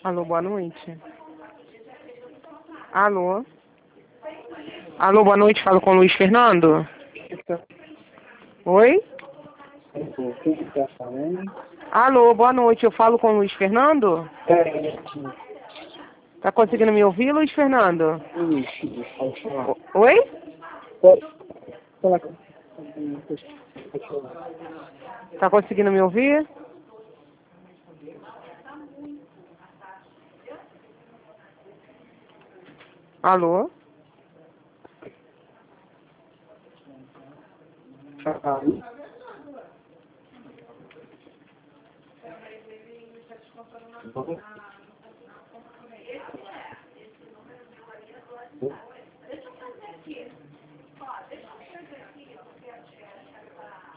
Alô, boa noite. Alô? Alô, boa noite, falo com o Luiz Fernando. Oi? Quem que tá falando? Alô, boa noite, eu falo com o Luiz Fernando? Tá conseguindo me ouvir, Luiz Fernando? Pode falar. Oi? Pode falar com Tá conseguindo me ouvir? Alô? falar.